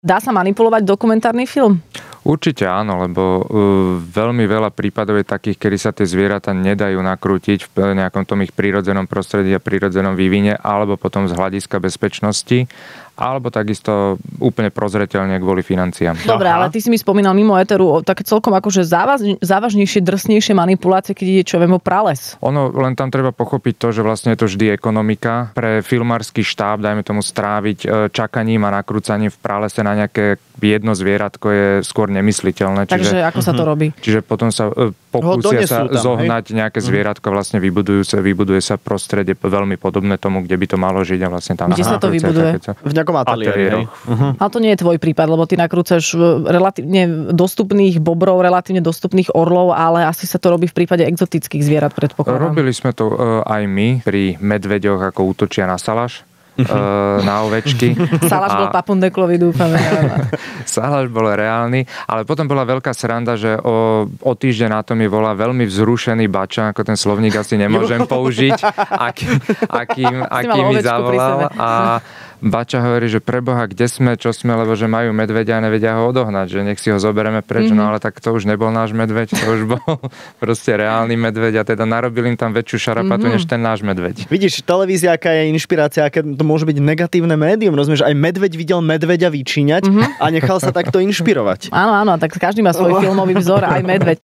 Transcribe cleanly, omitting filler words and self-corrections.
Dá sa manipulovať dokumentárny film? Určite áno, lebo veľmi veľa prípadov je takých, kedy sa tie zvieratá nedajú nakrútiť v nejakom tom ich prírodzenom prostredí a prírodzenom vývine, alebo potom z hľadiska bezpečnosti, alebo takisto úplne prozreteľne kvôli financiám. Dobre, ale ty si mi spomínal mimo éteru také celkom akože závažnejšie, drsnejšie manipulácie, keď ide čo viem o prales. Ono, len tam treba pochopiť to, že vlastne je to vždy ekonomika. Pre filmársky štáb, dajme tomu stráviť čakaním a nakrúcaním v pralese na nejaké jedno zvieratko je skôr nemysliteľné. Takže ako sa to robí? Čiže potom sa pokúsia sa zohnať nejaké zvieratko, vlastne vybuduje sa prostredie veľmi podobné tomu, kde by to malo žiť a vlastne tam. Kde sa to vybuduje? V nejakom ateliéri. Ale to nie je tvoj prípad, lebo ty nakrúcaš relatívne dostupných bobrov, relatívne dostupných orlov, ale asi sa to robí v prípade exotických zvierat, predpokladám. Robili sme to aj my pri medveďoch, ako útočia na salaš. Na ovečky. Salaš bol papundeklový, dúfame. Salaš bol reálny, ale potom bola veľká sranda, že o týždeň na to mi volá veľmi vzrušený bača, ako ten slovník asi nemôžem použiť, aký mi zavolal a bača hovorí, že preboha, kde sme, čo sme, lebo že majú medveďa a nevedia ho odohnať, že nech si ho zoberieme preč, no ale tak to už nebol náš medveď, to už bol proste reálny medveď a teda narobili im tam väčšiu šarapatu, než ten náš medveď. Vidíš, televízia, aká je inšpirácia, aké to môže byť negatívne médium, rozumieš, aj medveď videl medveďa vyčíňať a nechal sa takto inšpirovať. Áno, tak každý má svoj filmový vzor, aj medveď.